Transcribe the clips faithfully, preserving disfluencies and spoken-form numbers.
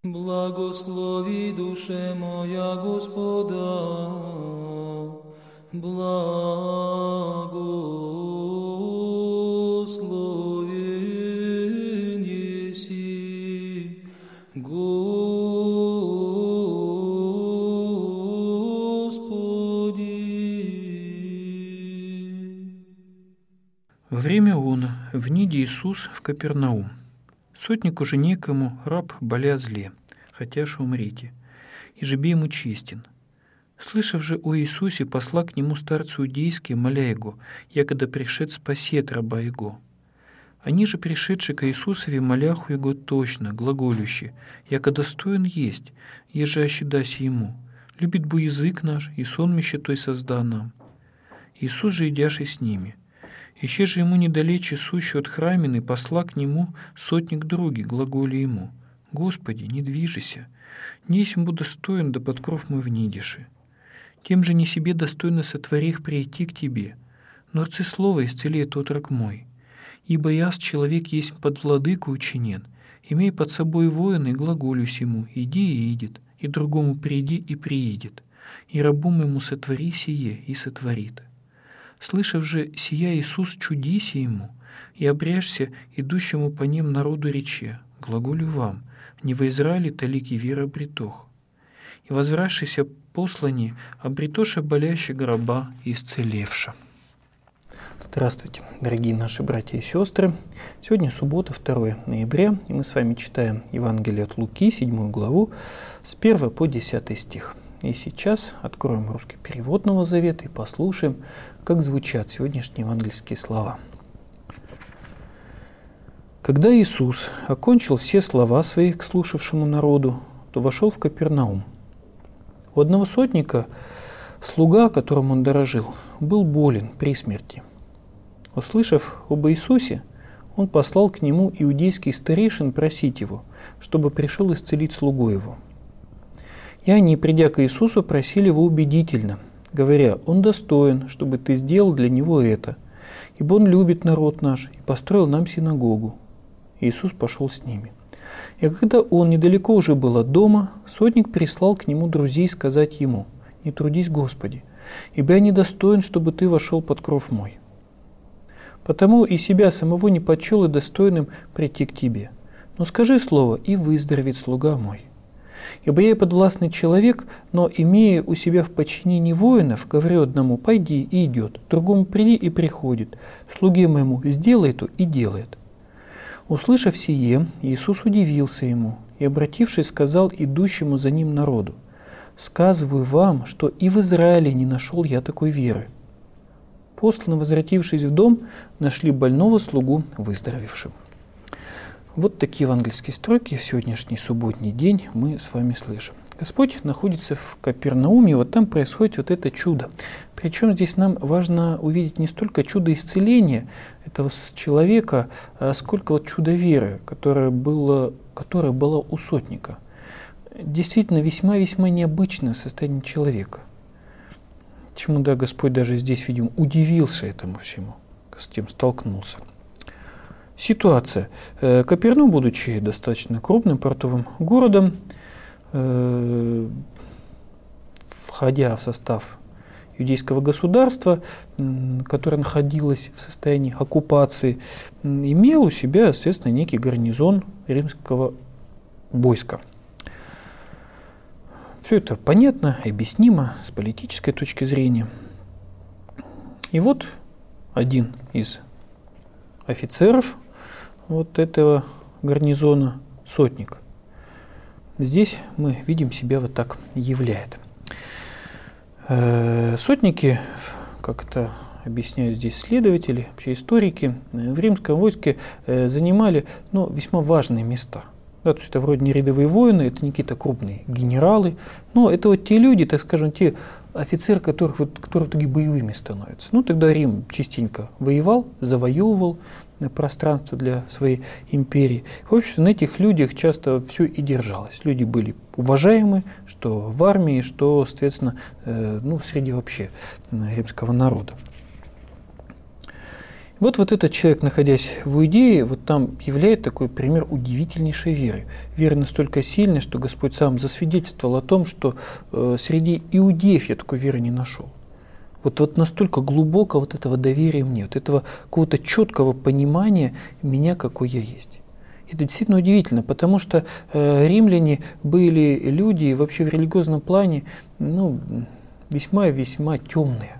Благослови, душе моя, Господа, благословен еси, Господи. Во время она, вниде Иисус в Капернаум. Сотник уже некому, раб боля зле, хотя ж умрите, и жебе ему честен. Слышав же о Иисусе, посла к нему старцы иудейские, моля его, якогда пришед спасет раба его. Они же, пришедши к Иисусове, моляху его точно, глаголющи, яко достоин есть, еже ощедаси ему, любит бу язык наш, и сонмище той созда нам. Иисус же, идяши с ними, еще же ему недалече сущий от храмины, посла к нему сотник други, глаголи ему, «Господи, не движися, не есмь бу достоин, да под кров мой внидиши. Тем же не себе достойно сотворих прийти к тебе, но рцы слово исцелит отрок мой. Ибо яс человек есть под владыку учинен, имей под собой воина и глаголюсь ему, иди и идет, и другому приди и приидет, и рабу моему сотвори сие и сотворит». Слышав же сия, Иисус чудися ему, и обряжься идущему по ним народу рече, глаголю вам, не во Израиле талики вера обретох. И возвращися послани, обретоша боляща гроба исцелевша. Здравствуйте, дорогие наши братья и сестры. Сегодня суббота, второе ноября, и мы с вами читаем Евангелие от Луки, седьмую главу, с первого по десятый стих. И сейчас откроем русский перевод Нового Завета и послушаем, как звучат сегодняшние евангельские слова. Когда Иисус окончил все слова свои к слушавшему народу, то вошел в Капернаум. У одного сотника, слуга, которым он дорожил, был болен при смерти. Услышав об Иисусе, он послал к нему иудейских старейшин просить его, чтобы пришел исцелить слугу его. И они, придя к Иисусу, просили его убедительно, говоря, «Он достоин, чтобы ты сделал для него это, ибо он любит народ наш и построил нам синагогу». Иисус пошел с ними. И когда он недалеко уже был от дома, сотник прислал к нему друзей сказать ему, «Не трудись, Господи, ибо я недостоин, чтобы ты вошел под кров мой. Потому и себя самого не почел и достойным прийти к тебе. Но скажи слово, и выздоровеет слуга мой. Ибо я и подвластный человек, но, имея у себя в подчинении воинов, говорю одному, пойди и идет, другому приди и приходит, слуге моему сделай то и делает». Услышав сие, Иисус удивился ему и, обратившись, сказал идущему за ним народу, «Сказываю вам, что и в Израиле не нашел я такой веры». После, возвратившись в дом, нашли больного слугу выздоровевшим. Вот такие евангельские строки в сегодняшний субботний день мы с вами слышим. Господь находится в Капернауме, вот там происходит вот это чудо. Причем здесь нам важно увидеть не столько чудо исцеления этого человека, а сколько вот чудо веры, которое было, которое было у сотника. Действительно, весьма-весьма необычное состояние человека. Почему, да, Господь даже здесь, видимо, удивился этому всему, с тем столкнулся. Ситуация. Капернаум, будучи достаточно крупным портовым городом, входя в состав иудейского государства, которое находилось в состоянии оккупации, имел у себя, естественно, некий гарнизон римского войска. Все это понятно, объяснимо с политической точки зрения. И вот один из офицеров вот этого гарнизона, сотник, здесь мы видим себя вот так являет. Сотники, как это объясняют здесь следователи, вообще историки, в римском войске занимали, ну, весьма важные места. Да, то есть это вроде не рядовые воины, это не какие-то крупные генералы, но это вот те люди, так скажем, те офицеры, которых, вот, которые в итоге боевыми становятся. Ну, тогда Рим частенько воевал, завоевывал пространство для своей империи. В общем, на этих людях часто все и держалось. Люди были уважаемы, что в армии, что, соответственно, э, ну, среди вообще римского народа. Вот, вот этот человек, находясь в Иудее, вот там являет такой пример удивительнейшей веры. Вера настолько сильная, что Господь сам засвидетельствовал о том, что э, среди иудеев я такой веры не нашел. Вот, вот настолько глубоко вот этого доверия мне, вот этого какого-то четкого понимания меня, какой я есть. Это действительно удивительно, потому что э, римляне были люди вообще в религиозном плане ну, весьма-весьма темные.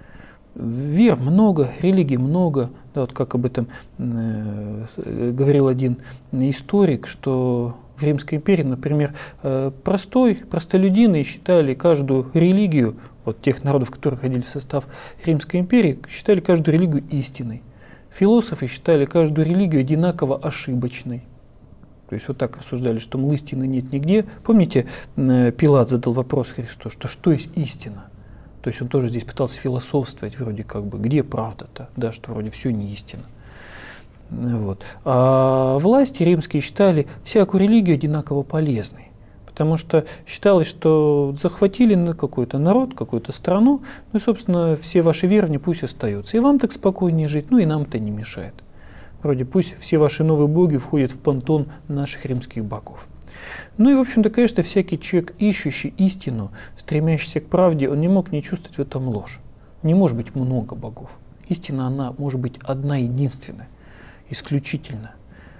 Вер много, религий много, да, вот как об этом э, говорил один историк, что в Римской империи, например, э, простой, простолюдины считали каждую религию, вот тех народов, которые входили в состав Римской империи, считали каждую религию истиной. Философы считали каждую религию одинаково ошибочной. То есть вот так рассуждали, что, мол, истины нет нигде. Помните, э, Пилат задал вопрос Христу, что что есть истина? То есть он тоже здесь пытался философствовать, вроде как бы, где правда-то, да, что вроде все не истина. Вот. А власти римские считали всякую религию одинаково полезной, потому что считалось, что захватили на какой-то народ, какую-то страну, ну и, собственно, все ваши верования пусть остаются. И вам так спокойнее жить, ну и нам это не мешает. Вроде пусть все ваши новые боги входят в пантеон наших римских богов. Ну и, в общем-то, конечно, всякий человек, ищущий истину, стремящийся к правде, он не мог не чувствовать в этом ложь. Не может быть много богов. Истина, она может быть одна единственная, исключительная.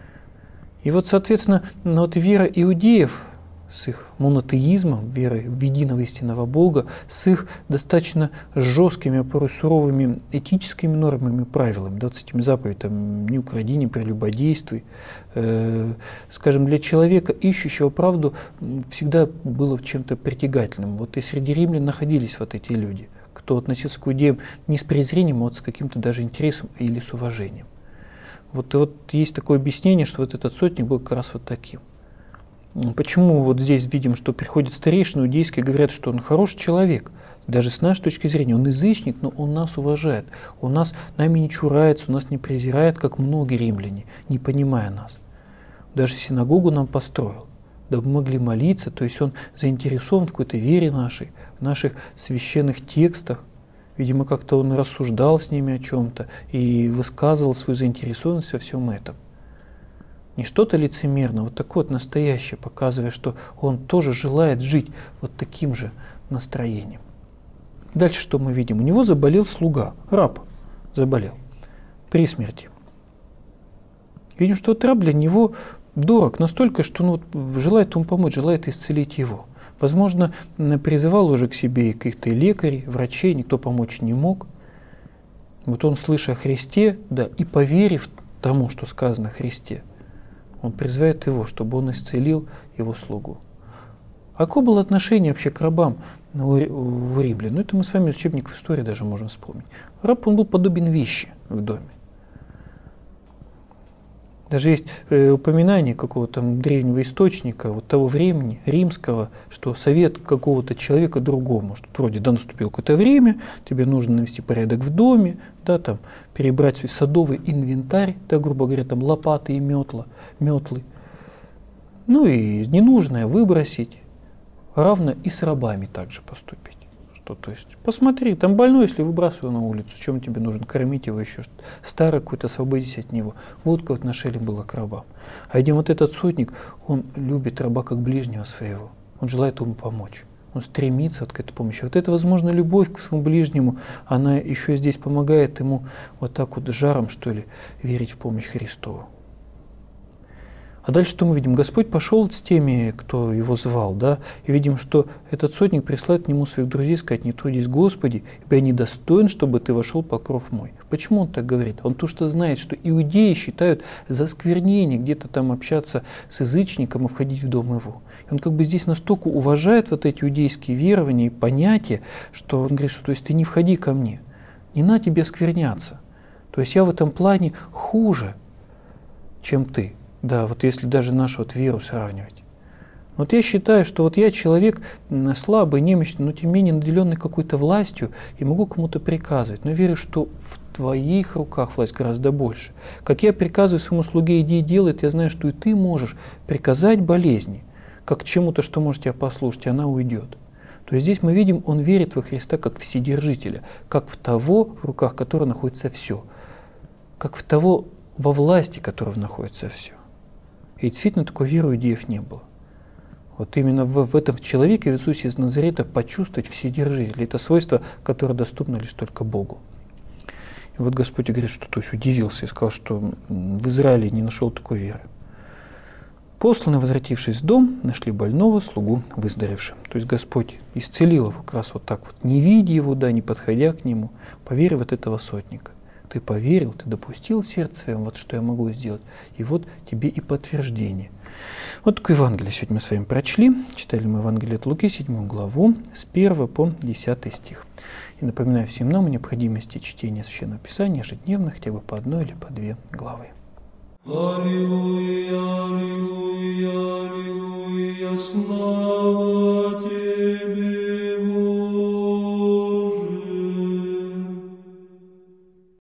И вот, соответственно, вот вера иудеев с их монотеизмом, верой в единого истинного Бога, с их достаточно жесткими, а порой суровыми этическими нормами, правилами, да, с этими заповедями «не укради, не прелюбодействуй», э, скажем, для человека, ищущего правду, всегда было чем-то притягательным. Вот и среди римлян находились вот эти люди, кто относился к иудеям не с презрением, а вот с каким-то даже интересом или с уважением. Вот, и вот есть такое объяснение, что вот этот сотник был как раз вот таким. Почему вот здесь видим, что приходят старейшины иудейские, говорят, что он хороший человек, даже с нашей точки зрения, он язычник, но он нас уважает, он нас нами не чурается, он нас не презирает, как многие римляне, не понимая нас. Даже синагогу нам построил, дабы мы могли молиться, то есть он заинтересован в какой-то вере нашей, в наших священных текстах. Видимо, как-то он рассуждал с ними о чем-то и высказывал свою заинтересованность во всем этом. Не что-то лицемерно, вот такое вот настоящее, показывая, что он тоже желает жить вот таким же настроением. Дальше что мы видим? У него заболел слуга, раб заболел при смерти. Видим, что этот раб для него дорог настолько, что он вот желает ему помочь, желает исцелить его. Возможно, призывал уже к себе каких-то лекарей, врачей, никто помочь не мог. Вот он, слыша о Христе, да, и поверив тому, что сказано о Христе, он призывает его, чтобы он исцелил его слугу. А какое было отношение вообще к рабам у римлян? Ну, это мы с вами из учебников истории даже можем вспомнить. Раб, он был подобен вещи в доме. Даже есть э, упоминание какого-то древнего источника вот того времени, римского, что совет какого-то человека другому, что вроде, да, наступило какое-то время, тебе нужно навести порядок в доме, да, там, перебрать свой садовый инвентарь, да, грубо говоря, там, лопаты и метла, метлы. Ну и ненужное выбросить, равно и с рабами также поступить. Что, то есть, посмотри, там больной, если выбрасываю на улицу, чем тебе нужно, кормить его еще, старый какой-то, освободись от него. Вот какое отношение было к рабам. А один вот этот сотник, он любит раба как ближнего своего, он желает ему помочь, он стремится вот к этой помощи. Вот эта, возможно, любовь к своему ближнему, она еще здесь помогает ему вот так вот жаром, что ли, верить в помощь Христову. А дальше что мы видим? Господь пошел с теми, кто его звал, да, и видим, что этот сотник присылает к нему своих друзей, сказать: не трудись, Господи, ибо я недостоин, чтобы ты вошел под кров мой. Почему он так говорит? Он то, что знает, что иудеи считают за осквернение где-то там общаться с язычником и входить в дом его. И он как бы здесь настолько уважает вот эти иудейские верования и понятия, что он говорит, что то есть ты не входи ко мне, не на тебе оскверняться. То есть я в этом плане хуже, чем ты. Да, вот если даже нашу вот веру сравнивать. Вот я считаю, что вот я человек слабый, немощный, но тем не менее наделенный какой-то властью и могу кому-то приказывать. Но верю, что в твоих руках власть гораздо больше. Как я приказываю своему слуге: иди и делай, я знаю, что и ты можешь приказать болезни, как к чему-то, что может тебя послушать, и она уйдет. То есть здесь мы видим, он верит во Христа как Вседержителя, как в того, в руках которого находится все. как в того, во власти которого находится все. И действительно такой веры у иудеев не было. Вот именно в, в этом человеке, в Иисусе из Назарета, почувствовать вседержителя. Это свойство, которое доступно лишь только Богу. И вот Господь говорит, что то есть удивился и сказал, что в Израиле не нашел такой веры. Посланные, возвратившись в дом, нашли больного слугу выздоровевшим. То есть Господь исцелил его как раз вот так вот, не видя его, да, не подходя к нему, поверив от этого сотника. Ты поверил, ты допустил в сердце своем, вот что я могу сделать. И вот тебе и подтверждение. Вот такое Евангелие сегодня мы с вами прочли. Читали мы Евангелие от Луки, седьмую главу, с первого по десятый стих. И напоминаю всем нам о необходимости чтения Священного Писания ежедневно, хотя бы по одной или по две главы. Аллилуйя, аллилуйя, аллилуйя, слава